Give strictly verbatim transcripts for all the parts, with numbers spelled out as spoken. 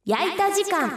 焼いた時間。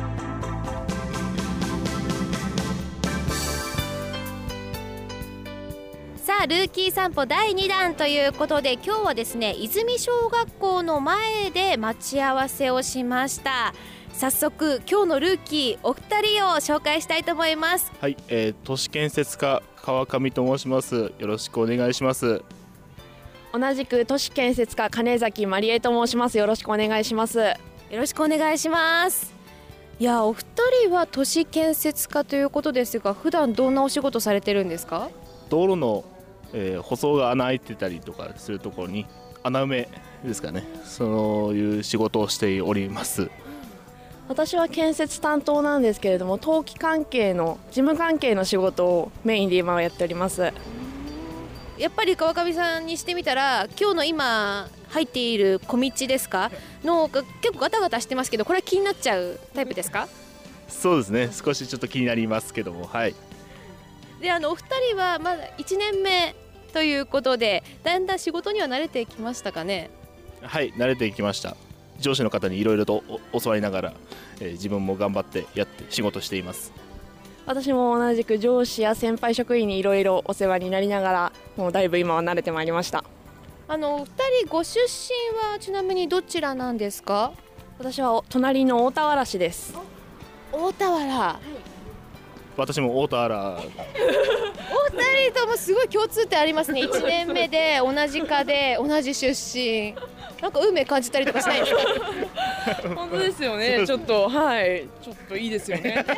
さあルーキー散歩だいにだんということで、今日はですね泉小学校の前で待ち合わせをしました。早速今日のルーキーお二人を紹介したいと思います。 はい、えー、都市建設課川上と申します。よろしくお願いします。 同じく都市建設課金崎まりえと申します。よろしくお願いします。 よろしくお願いします。いや、お二人は都市建設課ということですが、普段どんなお仕事されてるんですか？ 道路の、えー、舗装が穴開いてたりとかするところに穴埋めですかね、そういう仕事をしております。 私は建設担当なんですけれども、登記関係の事務関係の仕事をメインで今はやっております。 やっぱり川上さんにしてみたら、今日の今入っている小道ですかの結構ガタガタしてますけど、これは気になっちゃうタイプですか？ そうですね、少しちょっと気になりますけども、はい。 で、あのお二人はまだいちねんめということで、だんだん仕事には慣れてきましたかね？ はい、慣れてきました。上司の方にいろいろと教わりながら、えー、自分も頑張ってやって仕事しています。 私も同じく上司や先輩職員にいろいろお世話になりながら、もうだいぶ今は慣れてまいりました。 あのお二人ご出身はちなみにどちらなんですか？ 私は隣の大田原市です。 大田原、はい、 私も大田原。 お二人ともすごい共通点ありますね。いちねんめで同じ科で同じ出身、なんか運命感じたりとかしないですか？ 本当ですよね。ちょっとはいちょっといいですよね。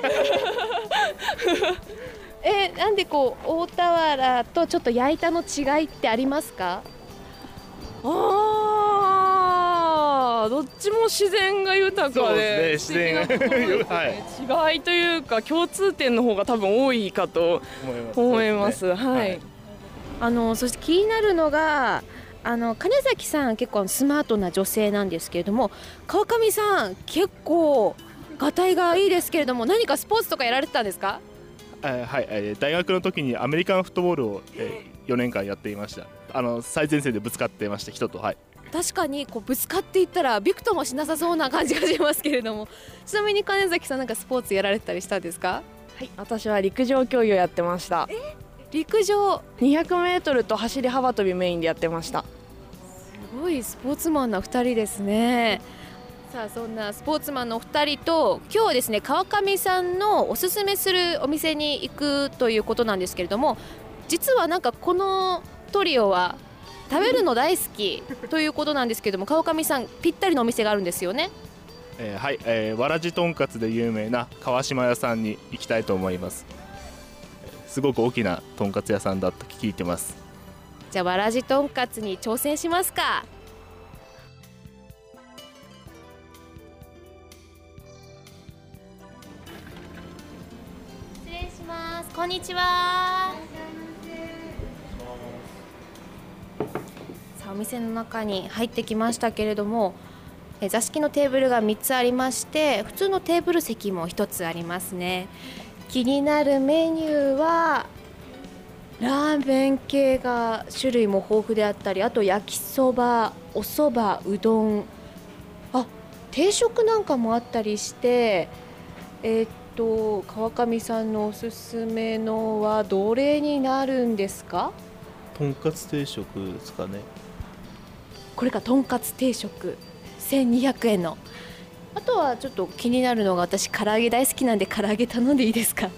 え、なんでこう大田原とちょっと矢板の違いってありますか？ あー、どっちも自然が豊かで、 そうですね、自然が、 はい、違いというか共通点の方が多分多いかと思います。はい、はい、 あのそして気になるのが、あの金崎さん結構スマートな女性なんですけれども、川上さん結構がたいがいいですけれども、何かスポーツとかやられてたんですか？ はい、えー、大学の時にアメリカンフットボールを、えー、よねんかんやっていました。あの最前線でぶつかってました人と。はい、 確かにこうぶつかっていったらびくともしなさそうな感じがしますけれども、ちなみに金崎さんなんかスポーツやられてたりしたんですか？ はい、私は陸上競技をやってました。 え、陸上 にひゃくメートル と走り幅跳びメインでやってました。 すごいスポーツマンなふたりですね。さあ、そんなスポーツマンのお二人と今日はですね川上さんのおすすめするお店に行くということなんですけれども、実はなんかこのトリオは食べるの大好きということなんですけども、川上さんぴったりのお店があるんですよね。 えー、はい、えー、わらじとんかつで有名な川島屋さんに行きたいと思います。すごく大きなとんかつ屋さんだと聞いてます。 じゃあわらじとんかつに挑戦しますか。失礼します。こんにちは。さあ、お店の中に入ってきましたけれども、え座敷のテーブルがみっつありまして、普通のテーブル席もひとつありますね。気になるメニューはラーメン系が種類も豊富であったり、あと焼きそば、おそば、うどん、あ、定食なんかもあったりして、えー、っと川上さんのおすすめのはどれになるんですか？ とんかつ定食ですかね。 これか、とんかつ定食せんにひゃくえんの。あとはちょっと気になるのが、私唐揚げ大好きなんで唐揚げ頼んでいいですか？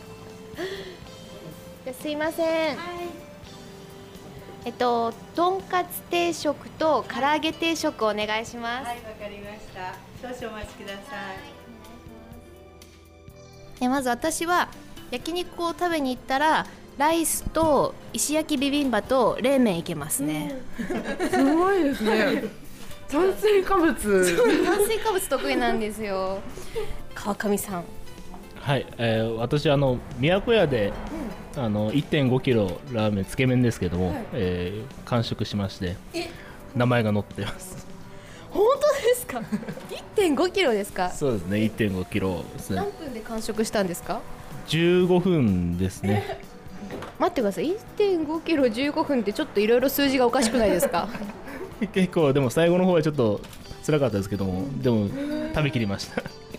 すいません、はい、えっととんかつ定食と唐揚げ定食お願いします。 はい、わかりました。少々お待ちください。 えまず私は焼肉を食べに行ったらライスと石焼きビビンバと冷麺いけますね。 すごいですね。炭水化物。 炭水化物得意なんですよ。川上さん。 はい、えー、私あの都屋で、うん、あの いってんごキロラーメンつけ麺ですけども、はい、えー、完食しまして名前が載ってます。 本当ですか？ いってんごキロですか？ そうですね、いってんごキロですね。 何分で完食したんですか？ じゅうごふんですね。 待ってください、いってんごキロじゅうごふんってちょっといろいろ数字がおかしくないですか？ 結構でも最後の方はちょっと辛かったですけども、でも食べきりました。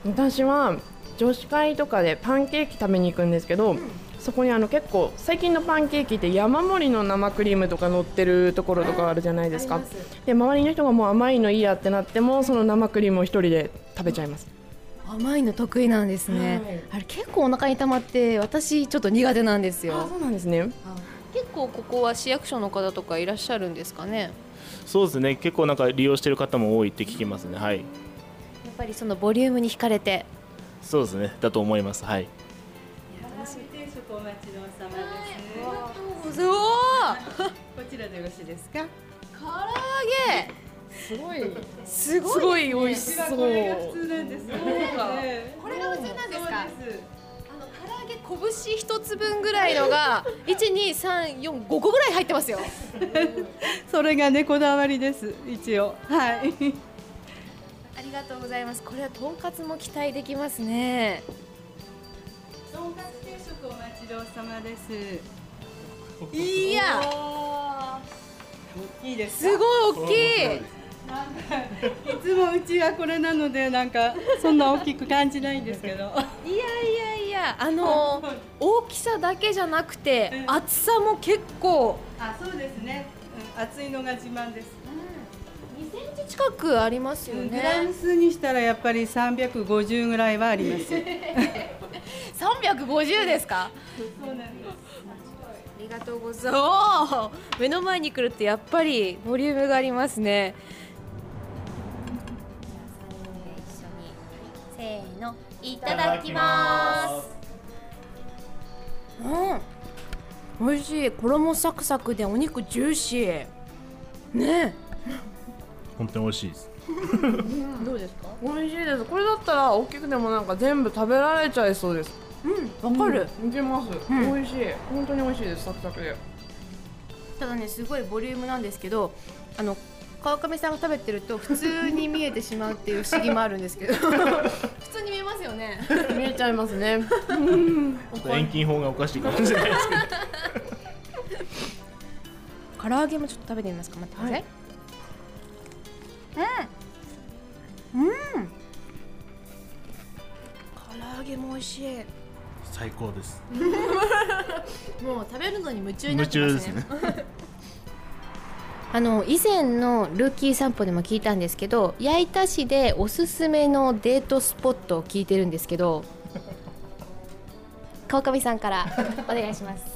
私は女子会とかでパンケーキ食べに行くんですけど、うん、そこにあの結構最近のパンケーキって山盛りの生クリームとか乗ってるところとかあるじゃないですか。で周りの人がもう甘いのいいやってなってもその生クリームを一人で食べちゃいます。 甘いの得意なんですね、はい、あれ結構お腹に溜まって私ちょっと苦手なんですよ。 あ、そうなんですね。 結構ここは市役所の方とかいらっしゃるんですかね。 そうですね、結構なんか利用している方も多いって聞きますね。はい、やっぱりそのボリュームに惹かれて。 そうですね、だと思います。はい。 唐揚げ定食お待ちどうさまです。 すごいこちらでよろしいですか。 唐揚げすごいすごい、 すごい美味しそう。 これが普通なんです。 これが普通なんですか。あの唐揚げ拳一つ分ぐらいのがいち、に、さん、よん、ごこぐらい入ってますよそれがねこだわりです一応。はい。 ありがとうございます。これはとんかつも期待できますね。 とんかつ定食お待ちどうさまです。 いや大きいです。 すごい大きい。 なんかいつもうちはこれなのでなんかそんな大きく感じないんですけど。いやいやいや、あの大きさだけじゃなくて厚さも結構。 あ、そうですね、うん、厚いのが自慢です。 にセンチ近くありますよね。 グラム数にしたらやっぱりさんびゃくごじゅうぐらいはあります。 さんびゃくごじゅうですか。 そうなんです。 ありがとうございます。目の前に来るとやっぱりボリュームがありますね。せーの、いただきます。うん、美味しい。衣サクサクでお肉ジューシーね。 本当に美味しいですどうですか。 美味しいです。これだったら大きくてもなんか全部食べられちゃいそうです。 うん、わかる。 いけます。 うん、 美味しい。本当に美味しいです。サクサクで。 ただね、すごいボリュームなんですけど、あの川上さんが食べてると普通に見えてしまうっていう不思議もあるんですけど普通に見えますよね。 見えちゃいますね。 遠近法がおかしいかもしれないですけど唐揚げもちょっと食べてみますか。待ってください。うん、うん、唐揚げも美味しい。 最高です。 もう食べるのに夢中になってますね。 夢中ですねあの以前のルーキー散歩でも聞いたんですけど、矢板市でおすすめのデートスポットを聞いてるんですけど川上さんからお願いします。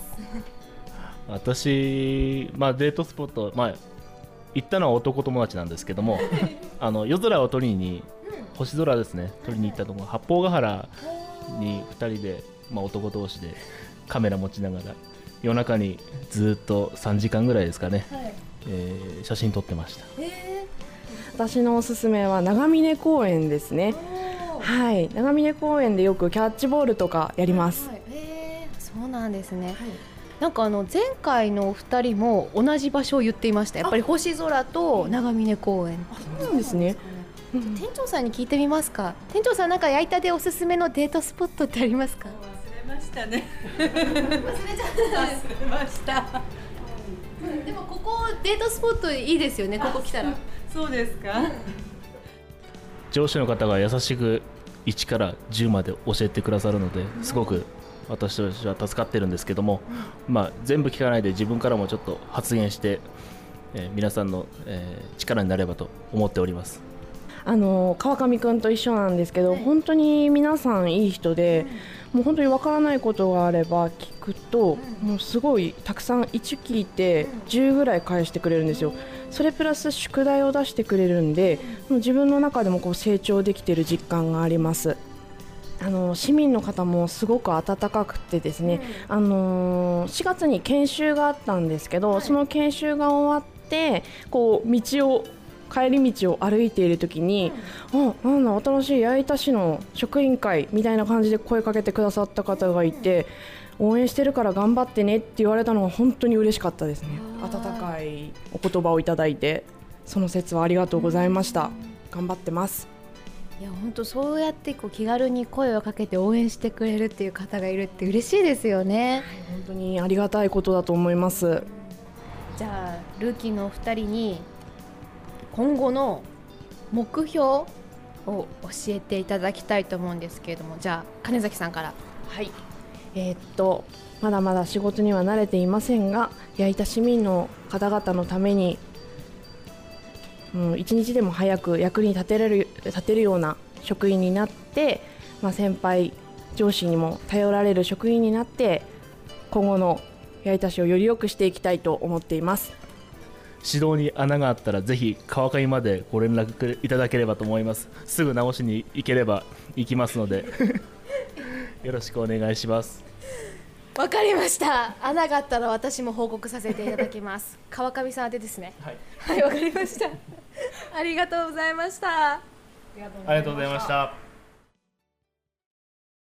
私、まあ、デートスポット、まあ、行ったのは男友達なんですけどもあの夜空を撮りに、うん、星空ですね、撮りに行ったところ、八方ヶ原にふたりで、まあ、男同士でカメラ持ちながら夜中にずっとさんじかんぐらいですかね、はい、えー、写真撮ってました。 えー、私のおすすめは長峰公園ですね。はい、長峰公園でよくキャッチボールとかやります。はい、 えー、そうなんですね。はい、なんかあの前回のお二人も同じ場所を言っていました。やっぱり星空と長峰公園。 あ、そうなんですね。 店長さんに聞いてみますか。店長さん、なんか矢板でおすすめのデートスポットってありますか。 忘れましたね。忘れちゃった。忘れました。 でもここデートスポットいいですよね。ここ来たら。 そうですか。 上司の方が優しくいちからじゅうまで教えてくださるので、すごく私たちは助かってるんですけども、まあ、全部聞かないで自分からもちょっと発言して、えー、皆さんの、えー、力になればと思っております。 あの川上くんと一緒なんですけど、はい、本当に皆さんいい人で、うん、もう本当にわからないことがあれば聞くと、うん、もうすごいたくさんいち聞いてじゅうぐらい返してくれるんですよ。それプラス宿題を出してくれるんで、もう自分の中でもこう成長できている実感があります。あの市民の方もすごく温かくてですね、うん、あのしがつに研修があったんですけど、はい、その研修が終わってこう道を帰り道を歩いている時に、うん、あ、なんだ新しい矢板市の職員会みたいな感じで声かけてくださった方がいて、応援してるから頑張ってねって言われたのが本当に嬉しかったですね。温かいお言葉をいただいて、その説はありがとうございました。頑張ってます。 いや本当そうやってこう気軽に声をかけて応援してくれるっていう方がいるって嬉しいですよね。 本当にありがたいことだと思います。 じゃあルーキーのお二人に今後の目標を教えていただきたいと思うんですけれども、じゃあ金崎さんから。 はい、えーっとまだまだ仕事には慣れていませんが、矢板市民の方々のために、うん、一日でも早く役に立てれる立てるような職員になって、まあ、先輩上司にも頼られる職員になって、今後の矢板市をより良くしていきたいと思っています。 指導に穴があったらぜひ川上までご連絡いただければと思います。すぐ直しに行ければ行きますのでよろしくお願いします。 わかりました。穴があったら私も報告させていただきます。川上さんでですね。 はい、 はい、わかりました。ありがとうございました。 ありがとうございました。